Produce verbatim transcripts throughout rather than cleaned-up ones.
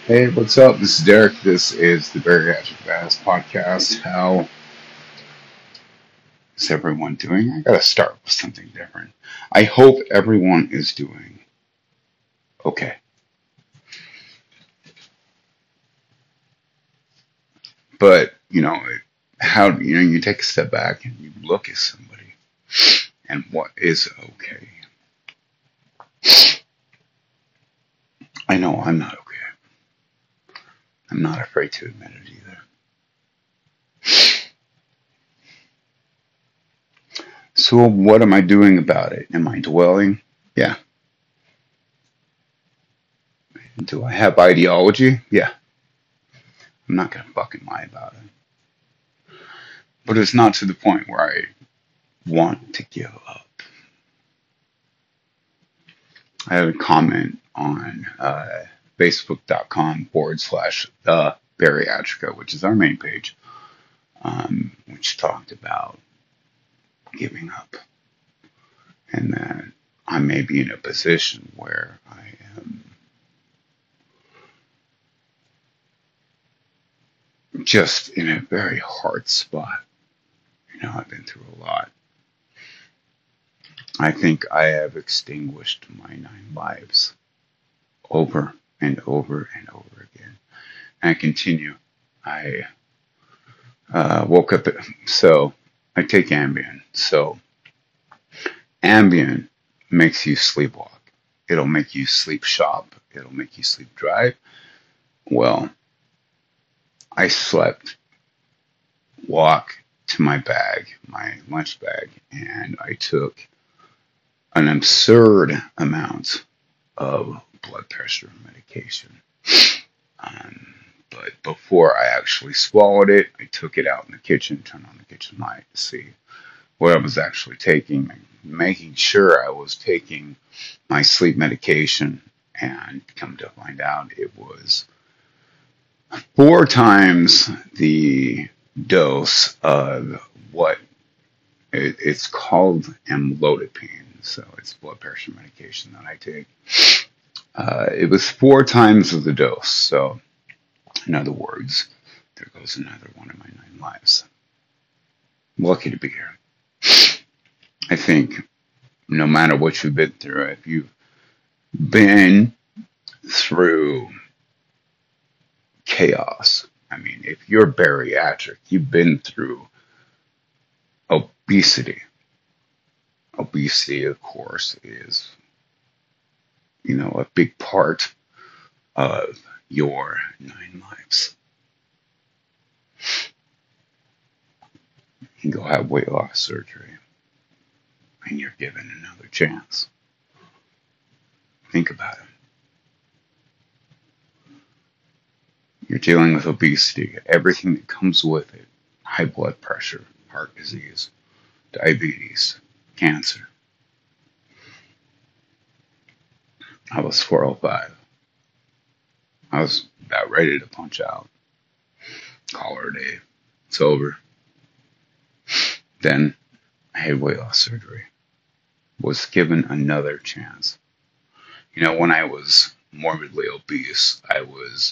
Hey, what's up? This is Derek. This is the Bariatric Fast Podcast. How is everyone doing? I gotta start with something different. I hope everyone is doing okay. But, you know, it- how, you know, you take a step back and you look at somebody and what is okay. I know I'm not okay. I'm not afraid to admit it either. So, what am I doing about it? Am I dwelling? Yeah. Do I have ideology? Yeah. I'm not gonna fucking lie about it. But it's not to the point where I want to give up. I had a comment on uh, facebook.com forward slash the bariatrica, which is our main page, um, which talked about giving up and that I may be in a position where I am just in a very hard spot. You know, I've been through a lot. I think I have extinguished my nine lives over and over and over again. And I continue. I uh, woke up, so I take Ambien. So Ambien makes you sleepwalk. It'll make you sleep shop. It'll make you sleep drive. Well, I slept, walk to my bag, my lunch bag, and I took an absurd amount of blood pressure medication. Um, but before I actually swallowed it, I took it out in the kitchen, turned on the kitchen light to see what I was actually taking, making sure I was taking my sleep medication, and come to find out it was four times the dose of what it, it's called amlodipine. So it's blood pressure medication that I take. Uh, it was four times of the dose. So in other words, there goes another one of my nine lives. I'm lucky to be here. I think no matter what you've been through, if you've been through chaos. I mean, if you're bariatric, you've been through obesity. Obesity, of course, is, you know, a big part of your nine lives. You go have weight loss surgery and you're given another chance. Think about it. You're dealing with obesity, everything that comes with it: high blood pressure, heart disease, diabetes, cancer. I was four oh five. I was about ready to punch out. Call her a day. It's over. Then I had weight loss surgery. Was given another chance. You know, when I was morbidly obese, I was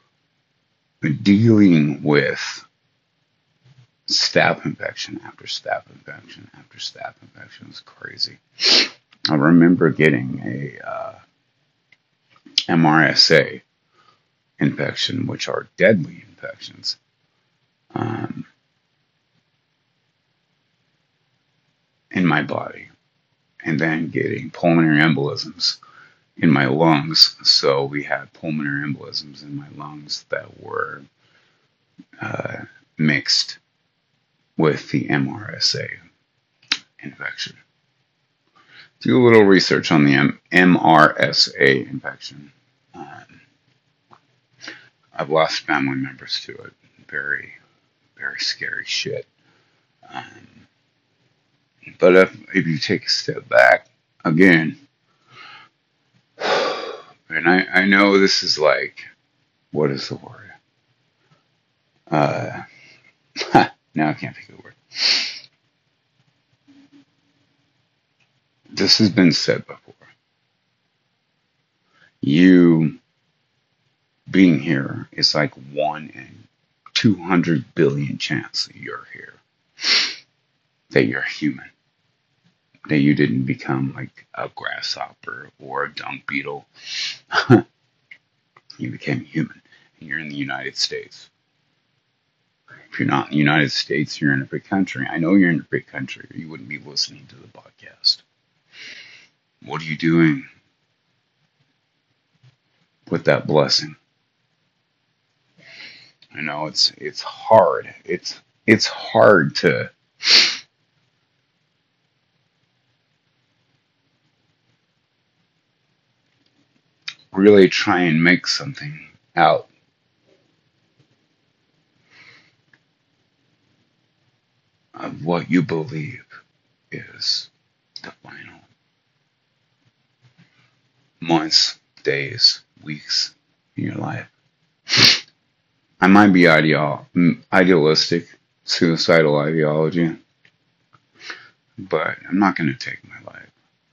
dealing with staph infection after staph infection after staph infection. It was crazy. I remember getting a uh, M R S A infection, which are deadly infections. Um, in my body, and then getting pulmonary embolisms in my lungs. So we had pulmonary embolisms in my lungs that were uh, mixed with the M R S A infection. Do a little research on the M- MRSA infection. Um, I've lost family members to it. Very, very scary shit. Um, but if, if you take a step back, again, and I, I know this is like, what is the word? Uh, now I can't think of the word. This has been said before. You being here is like one in two hundred billion chance that you're here, that you're human, that you didn't become like a grasshopper or a dung beetle. You became human, and you're in the United States. If you're not in the United States, you're in a free country. I know you're in a free country, or you wouldn't be listening to the podcast. What are you doing with that blessing? I know it's it's hard. It's it's hard to really try and make something out of what you believe is the final months, days, weeks in your life. I might be ideal, idealistic, suicidal ideology, but I'm not going to take my life.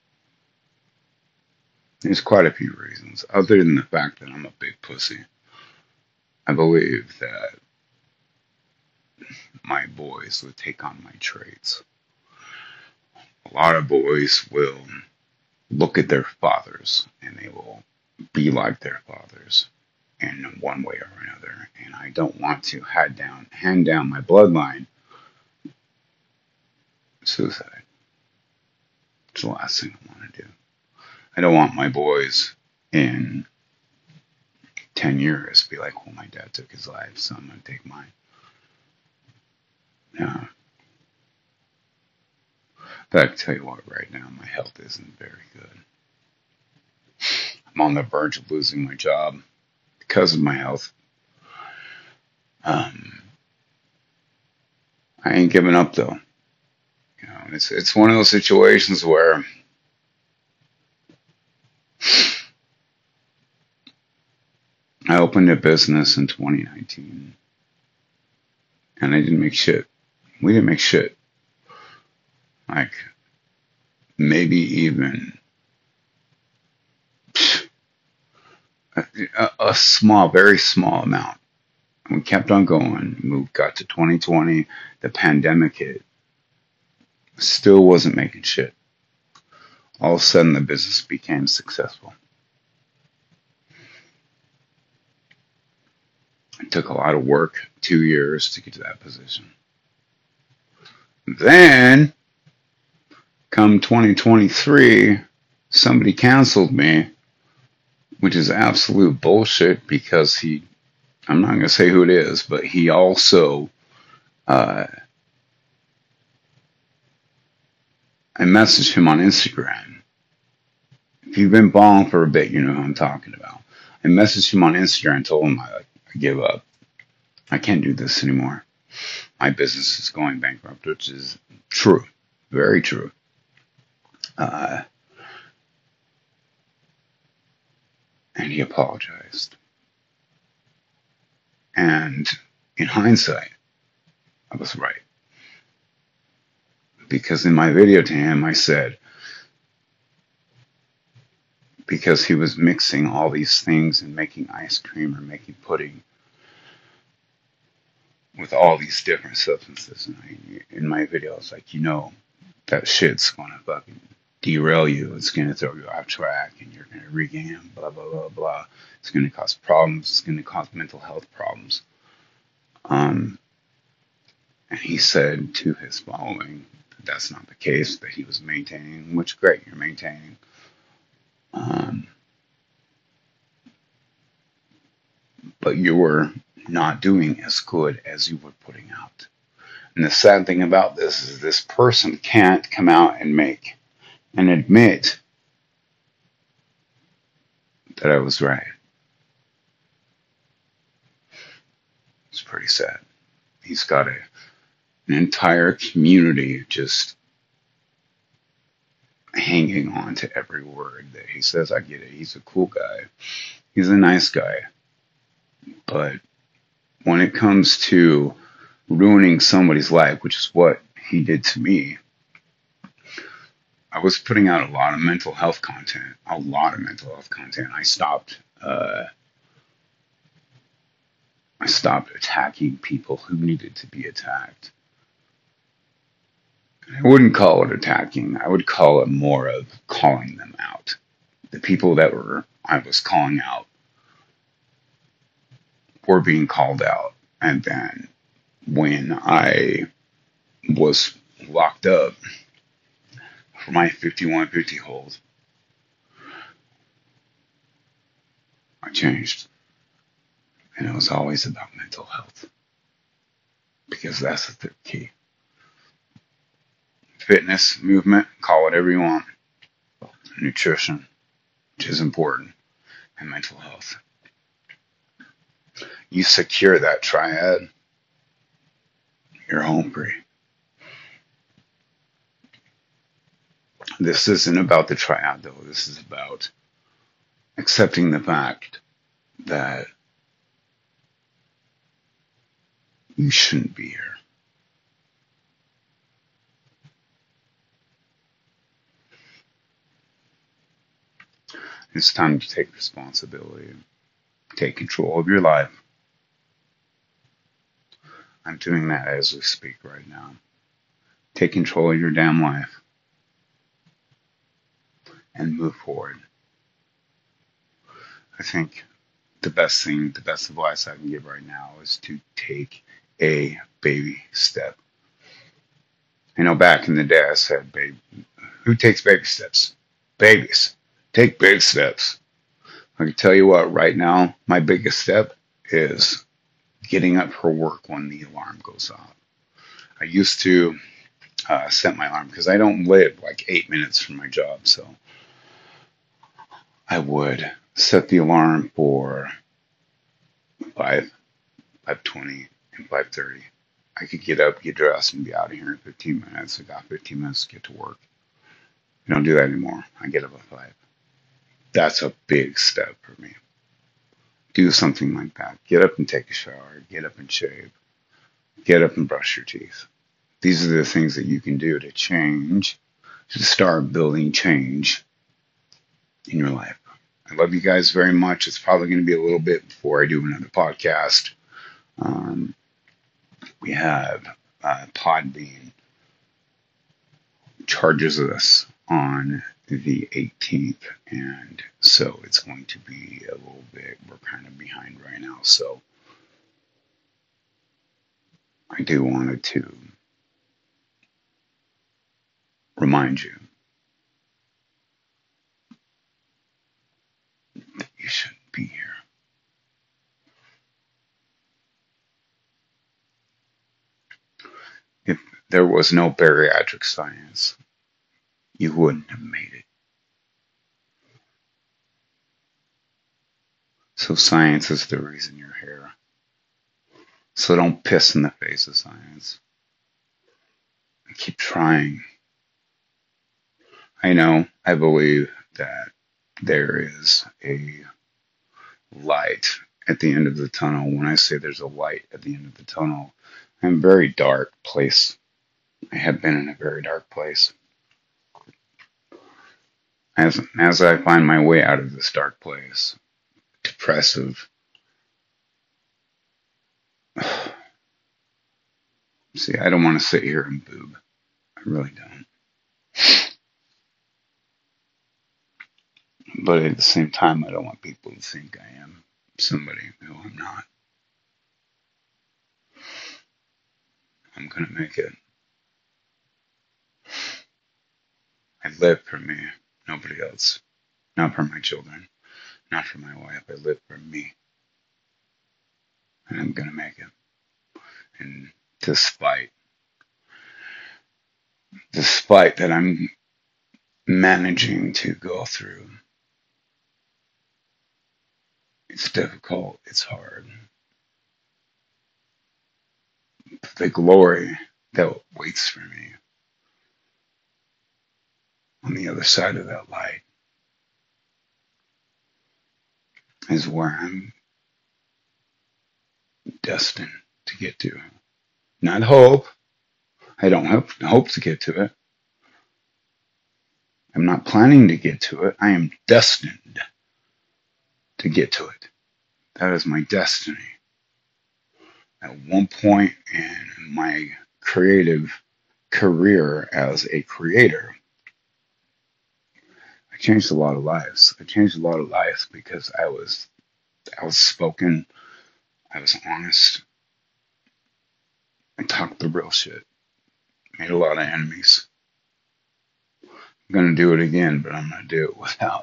There's quite a few reasons, other than the fact that I'm a big pussy. I believe that my boys would take on my traits. A lot of boys will look at their fathers and they will be like their fathers in one way or another. And I don't want to hand down, hand down my bloodline. Suicide. It's the last thing I want to do. I don't want my boys in ten years to be like, well, my dad took his life, so I'm going to take mine. No. But I can tell you what, right now, my health isn't very good. I'm on the verge of losing my job because of my health. Um, I ain't giving up, though. You know, it's it's one of those situations where I opened a business in twenty nineteen, and I didn't make shit. We didn't make shit. Like, maybe even a, a small, very small amount. We kept on going. We got to twenty twenty. The pandemic hit. Still wasn't making shit. All of a sudden, the business became successful. It took a lot of work, two years to get to that position. Then, come twenty twenty-three, somebody canceled me, which is absolute bullshit because he, I'm not going to say who it is, but he also, uh, I messaged him on Instagram. If you've been balling for a bit, you know who I'm talking about. I messaged him on Instagram and told him I, like, I give up. I can't do this anymore. My business is going bankrupt, which is true. Very true. Uh, and he apologized. And in hindsight, I was right. Because in my video to him, I said, because he was mixing all these things and making ice cream or making pudding with all these different substances. And I, in my video, I was like, you know, that shit's going to fucking derail you. It's going to throw you off track and you're going to regain, blah, blah, blah, blah. It's going to cause problems. It's going to cause mental health problems. Um, and he said to his following that that's not the case, that he was maintaining, which great, you're maintaining. Um, but you were not doing as good as you were putting out. And the sad thing about this is this person can't come out and make and admit that I was right. It's pretty sad. He's got a, an entire community just hanging on to every word that he says. I get it. He's a cool guy. He's a nice guy. But when it comes to ruining somebody's life, which is what he did to me, I was putting out a lot of mental health content, a lot of mental health content. I stopped, uh, stopped attacking people who needed to be attacked. I wouldn't call it attacking. I would call it more of calling them out. The people that were I was calling out were being called out. And then when I was locked up for my fifty-one fifty hold, I changed. And it was always about mental health. Because that's the key. Fitness, movement, call it whatever you want. Nutrition, which is important, and mental health. You secure that triad, you're home free. This isn't about the triad, though. This is about accepting the fact that you shouldn't be here. It's time to take responsibility, take control of your life. I'm doing that as we speak right now. Take control of your damn life and move forward. I think the best thing, the best advice I can give right now is to take a baby step. You know, back in the day I said, baby, who takes baby steps? Babies. Take big steps. I can tell you what, right now, my biggest step is getting up for work when the alarm goes off. I used to uh, set my alarm because I don't live like eight minutes from my job, so I would set the alarm for five, five twenty, and five thirty. I could get up, get dressed, and be out of here in fifteen minutes. I got fifteen minutes to get to work. I don't do that anymore. I get up at five. That's a big step for me. Do something like that. Get up and take a shower. Get up and shave. Get up and brush your teeth. These are the things that you can do to change, to start building change in your life. I love you guys very much. It's probably going to be a little bit before I do another podcast. Um, we have uh, Podbean charges us on the eighteenth, and so it's going to be a little bit, we're kind of behind right now, so I do wanted to remind you that you shouldn't be here. If there was no bariatric science, you wouldn't have made it. So science is the reason you're here. So don't piss in the face of science. Keep trying. I know, I believe that there is a light at the end of the tunnel. When I say there's a light at the end of the tunnel, I'm in a very dark place. I have been in a very dark place. As, as I find my way out of this dark place, depressive, see, I don't want to sit here and boob. I really don't. But at the same time, I don't want people to think I am somebody who I'm not. I'm going to make it. I live for me, nobody else. Not for my children, not for my wife. I live for me. And I'm going to make it. And despite, despite that I'm managing to go through, it's difficult, it's hard. The glory that waits for me on the other side of that light is where I'm destined to get to. Not hope. I don't hope, hope to get to it. I'm not planning to get to it. I am destined to get to it. That is my destiny. At one point in my creative career as a creator, I changed a lot of lives. I changed a lot of lives because I was outspoken, I was honest, I talked the real shit, made a lot of enemies. I'm gonna do it again, but I'm gonna do it without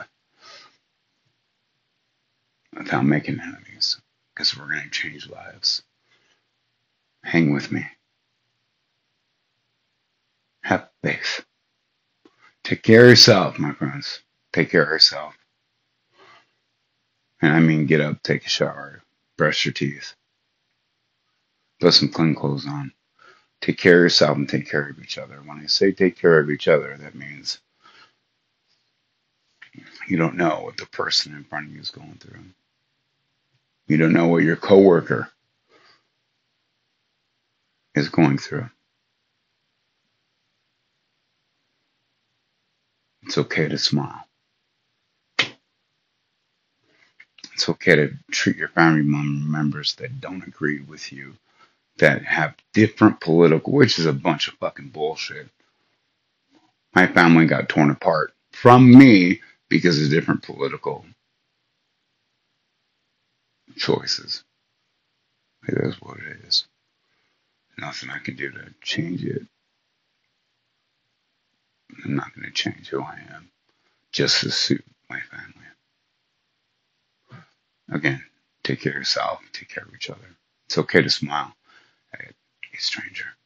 without making enemies because we're gonna change lives. Hang with me. Have faith. Take care of yourself, my friends. Take care of yourself. And I mean, get up, take a shower, brush your teeth, put some clean clothes on. Take care of yourself and take care of each other. When I say take care of each other, that means you don't know what the person in front of you is going through. You don't know what your coworker is going through. It's okay to smile. It's okay to treat your family members that don't agree with you, that have different political, which is a bunch of fucking bullshit. My family got torn apart from me because of different political choices. It is what it is. Nothing I can do to change it. I'm not going to change who I am just to suit my family. Again, take care of yourself, take care of each other. It's okay to smile at a stranger.